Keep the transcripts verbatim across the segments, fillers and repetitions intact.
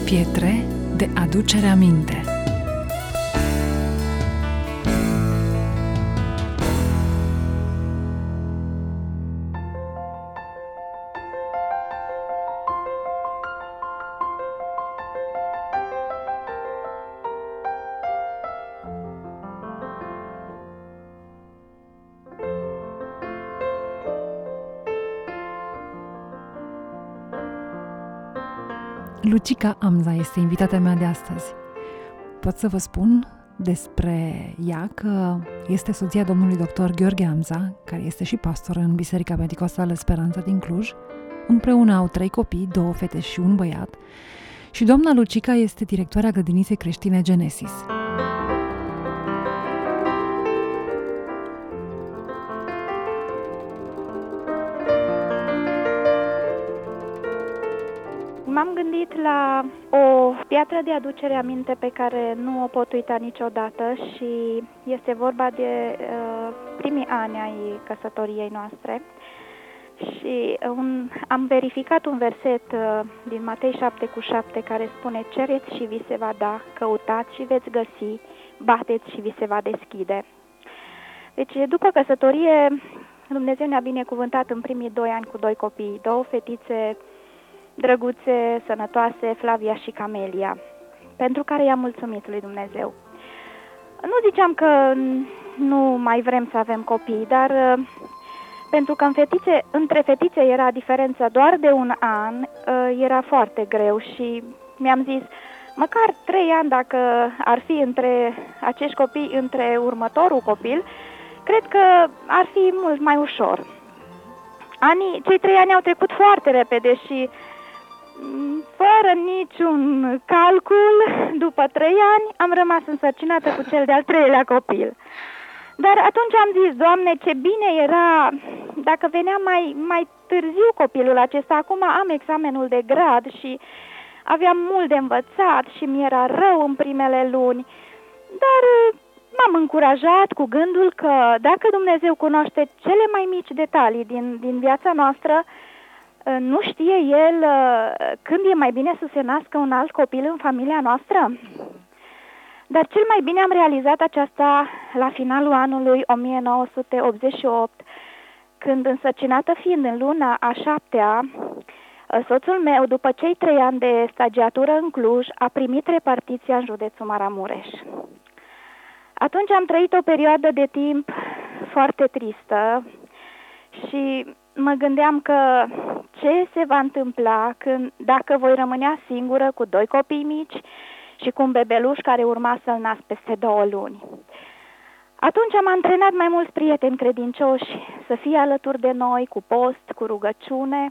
Pietre de aducere aminte. Lucica Amza este invitata mea de astăzi. Pot să vă spun despre ea că este soția domnului doctor Gheorghe Amza, care este și pastor în Biserica Pentecostală Speranța din Cluj. Împreună au trei copii, două fete și un băiat. Și doamna Lucica este directoarea grădiniței creștine Genesis. M-am gândit la o piatră de aducere aminte pe care nu o pot uita niciodată și este vorba de uh, primii ani ai căsătoriei noastre. Și un, am verificat un verset uh, din Matei șapte cu șapte care spune: cereți și vi se va da, căutați și veți găsi, bateți și vi se va deschide. Deci după căsătorie Dumnezeu ne-a binecuvântat în primii doi ani cu doi copii, două fetițe drăguțe, sănătoase, Flavia și Camelia, pentru care i-am mulțumit lui Dumnezeu. Nu ziceam că nu mai vrem să avem copii, dar pentru că în fetițe, între fetițe era diferența doar de un an, era foarte greu și mi-am zis, măcar trei ani dacă ar fi între acești copii, între următorul copil, cred că ar fi mult mai ușor. Anii, cei trei ani au trecut foarte repede și fără niciun calcul, după trei ani, am rămas însărcinată cu cel de-al treilea copil. Dar atunci am zis, Doamne, ce bine era dacă venea mai, mai târziu copilul acesta. Acum am examenul de grad și aveam mult de învățat și mi era rău în primele luni. Dar m-am încurajat cu gândul că dacă Dumnezeu cunoaște cele mai mici detalii din, din viața noastră, nu știe El când e mai bine să se nască un alt copil în familia noastră? Dar cel mai bine am realizat aceasta la finalul anului o mie nouă sute optzeci și opt, când, însărcinată fiind în luna a șaptea, soțul meu, după cei trei ani de stagiatură în Cluj, a primit repartiția în județul Maramureș. Atunci am trăit o perioadă de timp foarte tristă și mă gândeam că ce se va întâmpla când, dacă voi rămânea singură cu doi copii mici și cu un bebeluș care urma să-l nasc peste două luni. Atunci am antrenat mai mulți prieteni credincioși să fie alături de noi cu post, cu rugăciune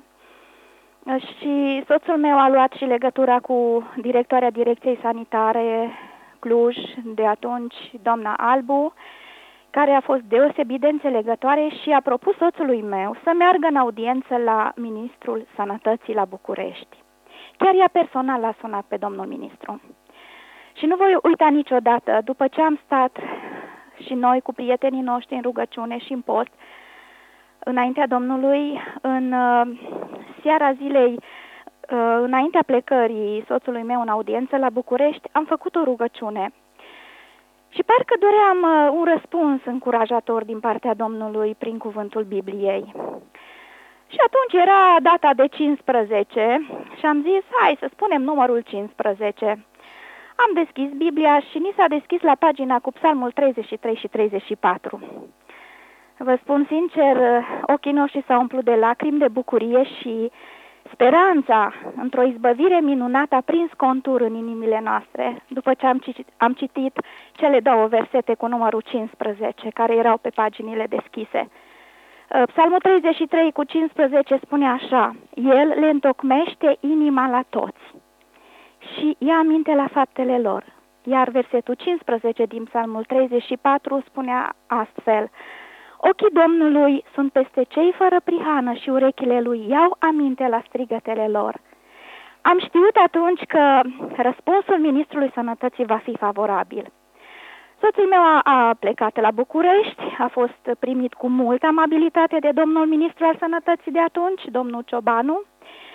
și soțul meu a luat și legătura cu directoarea Direcției Sanitare Cluj de atunci, doamna Albu, care a fost deosebit de înțelegătoare și a propus soțului meu să meargă în audiență la Ministrul Sănătății la București. Chiar ea personal l-a sunat pe domnul ministru. Și nu voi uita niciodată, după ce am stat și noi cu prietenii noștri în rugăciune și în post, înaintea Domnului, în uh, seara zilei, uh, înaintea plecării soțului meu în audiență la București, am făcut o rugăciune. Și parcă doream uh, un răspuns încurajator din partea Domnului prin cuvântul Bibliei. Și atunci era data de cincisprezece și am zis, hai să spunem numărul cincisprezece. Am deschis Biblia și ni s-a deschis la pagina cu Psalmul treizeci și trei și treizeci și patru. Vă spun sincer, ochii noștri s-au umplut de lacrimi de bucurie și speranța într-o izbăvire minunată a prins contur în inimile noastre, după ce am citit, am citit cele două versete cu numărul cincisprezece, care erau pe paginile deschise. Psalmul treizeci și trei cu cincisprezece spune așa: El le întocmește inima la toți și ia aminte la faptele lor. Iar versetul cincisprezece din Psalmul treizeci și patru spunea astfel: Ochii Domnului sunt peste cei fără prihană și urechile lui iau aminte la strigătele lor. Am știut atunci că răspunsul Ministrului Sănătății va fi favorabil. Soțul meu a, a plecat la București, a fost primit cu multă amabilitate de domnul ministru al Sănătății de atunci, domnul Ciobanu,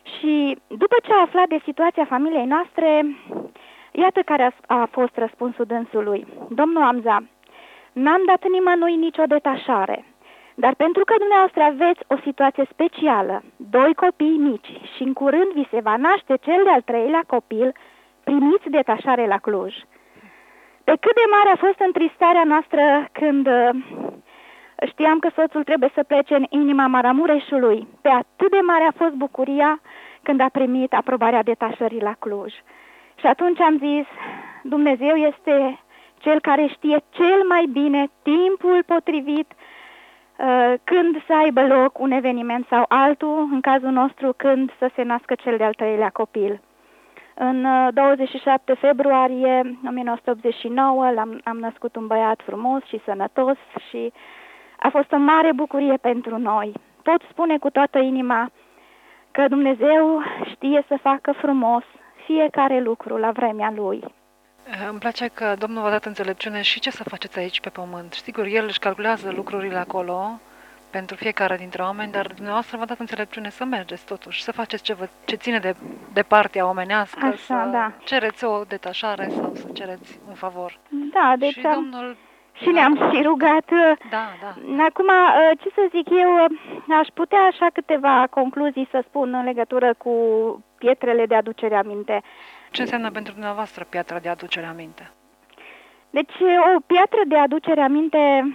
Și după ce a aflat de situația familiei noastre, iată care a, a fost răspunsul dânsului. Domnul Amza, n-am dat nimănui nicio detașare, dar pentru că dumneavoastră aveți o situație specială, doi copii mici și în curând vi se va naște cel de-al treilea copil, primiți detașare la Cluj. Pe cât de mare a fost întristarea noastră când uh, știam că soțul trebuie să plece în inima Maramureșului, pe atât de mare a fost bucuria când a primit aprobarea detașării la Cluj. Și atunci am zis, Dumnezeu este Cel care știe cel mai bine timpul potrivit uh, când să aibă loc un eveniment sau altul, în cazul nostru când să se nască cel de-al treilea copil. În douăzeci și șapte februarie o mie nouă sute optzeci și nouă l-am, am născut un băiat frumos și sănătos și a fost o mare bucurie pentru noi. Pot spune cu toată inima că Dumnezeu știe să facă frumos fiecare lucru la vremea Lui. Îmi place că Domnul v-a dat înțelepciune și ce să faceți aici pe pământ. Sigur, El își calculează lucrurile acolo pentru fiecare dintre oameni, dar dumneavoastră v-a dat înțelepciune să mergeți totuși, să faceți ce, vă, ce ține de, de partea omenească, Așa, să da. cereți o detașare sau să cereți un favor. Da, deci și am... Domnul... Și ne-am și rugat. Da, da. Acum, ce să zic eu, aș putea așa câteva concluzii să spun în legătură cu pietrele de aducere aminte. Ce înseamnă pentru dumneavoastră piatra de aducere aminte? Deci, o piatră de aducere aminte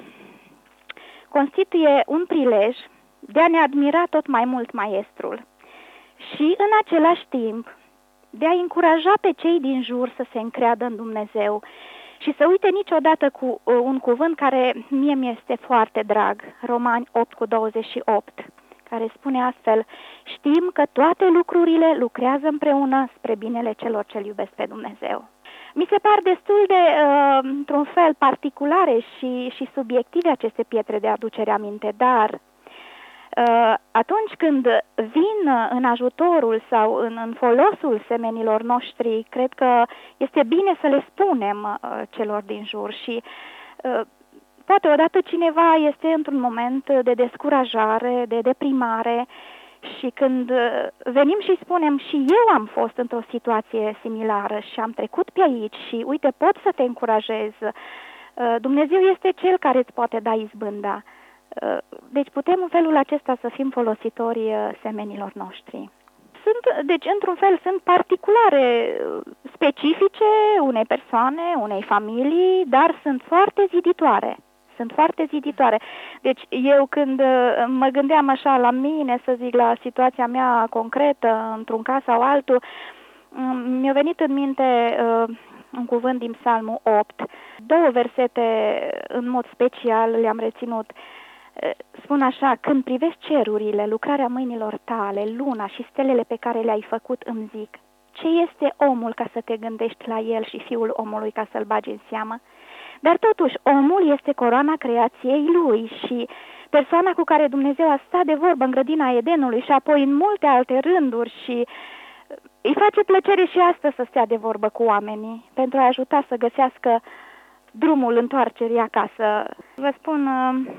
constituie un prilej de a ne admira tot mai mult maestrul și, în același timp, de a încuraja pe cei din jur să se încreadă în Dumnezeu și să uite niciodată cu un cuvânt care mie mi-este foarte drag, Romani opt cu douăzeci și opt, care spune astfel: știm că toate lucrurile lucrează împreună spre binele celor ce-L iubesc pe Dumnezeu. Mi se par destul de, uh, într-un fel, particulare și, și subiective aceste pietre de aducere aminte, dar uh, atunci când vin în ajutorul sau în, în folosul semenilor noștri, cred că este bine să le spunem uh, celor din jur și uh, poate odată cineva este într-un moment de descurajare, de deprimare și când venim și spunem și eu am fost într-o situație similară și am trecut pe aici și uite pot să te încurajez, Dumnezeu este Cel care îți poate da izbânda. Deci putem în felul acesta să fim folositori semenilor noștri. Sunt, deci într-un fel sunt particulare specifice unei persoane, unei familii, dar sunt foarte ziditoare. Sunt foarte ziditoare. Deci eu când mă gândeam așa la mine, să zic, la situația mea concretă, într-un caz sau altul, mi-a venit în minte uh, un cuvânt din Psalmul opt. Două versete în mod special le-am reținut. Spun așa: când privești cerurile, lucrarea mâinilor tale, luna și stelele pe care le-ai făcut, îmi zic, ce este omul ca să te gândești la el și fiul omului ca să-l bagi în seamă? Dar totuși, omul este coroana creației lui și persoana cu care Dumnezeu a stat de vorbă în grădina Edenului și apoi în multe alte rânduri și îi face plăcere și astăzi să stea de vorbă cu oamenii pentru a ajuta să găsească drumul întoarcerii acasă. Vă spun,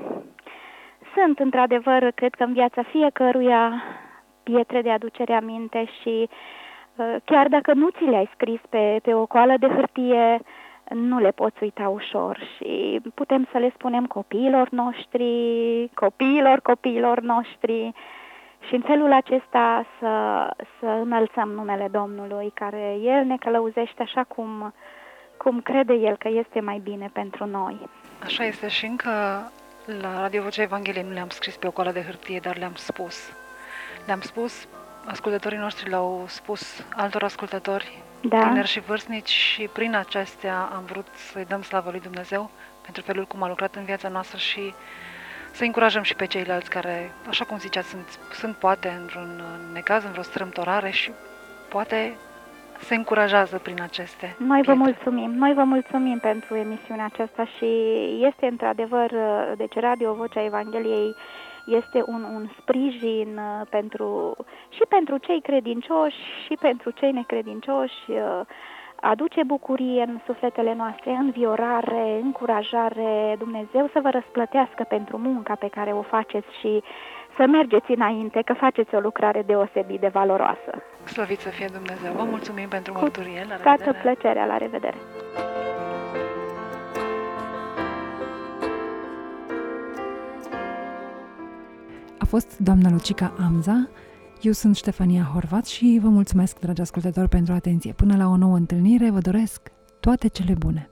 sunt într-adevăr, cred că în viața fiecăruia, pietre de aducere aminte și chiar dacă nu ți le-ai scris pe, pe o coală de hârtie, nu le poți uita ușor și putem să le spunem copiilor noștri, copiilor copiilor noștri și în felul acesta să, să înălțăm numele Domnului, care El ne călăuzește așa cum, cum crede El că este mai bine pentru noi. Așa este și încă la Radio Vocea Evangheliei nu le-am scris pe o coală de hârtie, dar le-am spus. Le-am spus, ascultătorii noștri le-au spus altor ascultători, da. Tineri și vârstnici, și prin acestea am vrut să-i dăm slavă lui Dumnezeu pentru felul cum a lucrat în viața noastră și să încurajăm și pe ceilalți care, așa cum ziceați, sunt, sunt poate într-un necaz, în vreo strâmtorare și poate se încurajează prin aceste Noi pietre. vă mulțumim, noi vă mulțumim pentru emisiunea aceasta și este într-adevăr, deci Radio Vocea Evangheliei este un, un sprijin pentru, și pentru cei credincioși și pentru cei necredincioși, aduce bucurie în sufletele noastre, înviorare, încurajare. Dumnezeu să vă răsplătească pentru munca pe care o faceți și să mergeți înainte, că faceți o lucrare deosebit de valoroasă. Slăvit să fie Dumnezeu! Vă mulțumim pentru Cu mărturie! La toată revedere! plăcerea, la revedere! A fost doamna Lucica Amza. Eu sunt Ștefania Horvat și vă mulțumesc, dragi ascultători, pentru atenție. Până la o nouă întâlnire, vă doresc toate cele bune!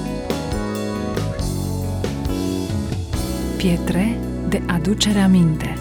Pietre de aducere aminte.